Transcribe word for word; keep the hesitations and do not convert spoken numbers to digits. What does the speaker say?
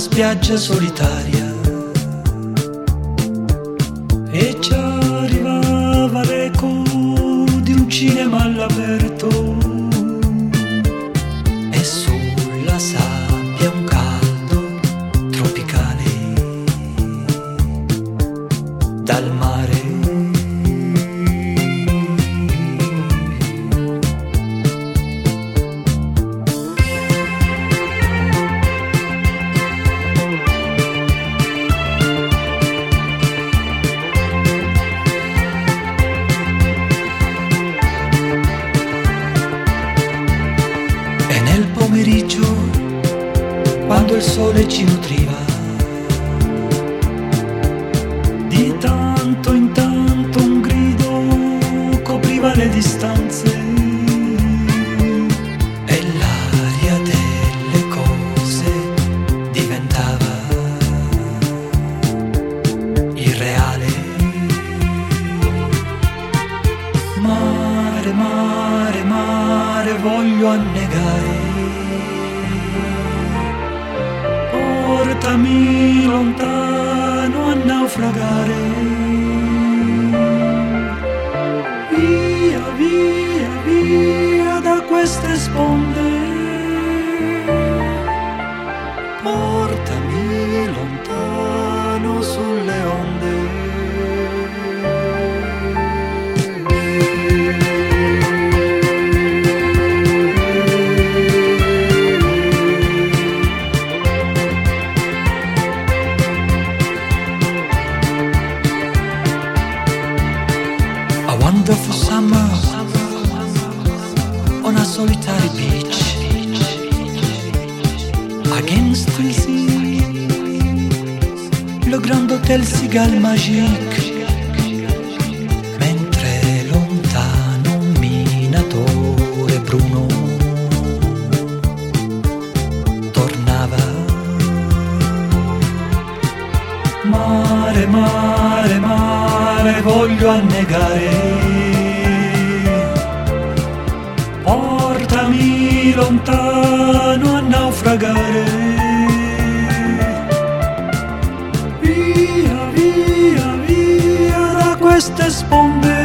spiaggia solitaria e ci arrivava l'eco di un cinema all'aperto e sulla sabbia un caldo tropicale dal mare. Pomeriggio, quando il sole ci nutriva, di tanto in tanto un grido copriva le distanze e l'aria delle cose diventava irreale. Mare, mare, mare, voglio annegare. Portami lontano a naufragare. Via, via, via da queste sponde. Portami lontano sulle onde. Wonderful summer on a solitary beach against the sea, le grand hôtel Cigale Magique, mentre lontano un minatore bruno tornava. Mare, mare, mare, voglio annegare. Portami lontano a naufragare. Via, via, via da queste sponde.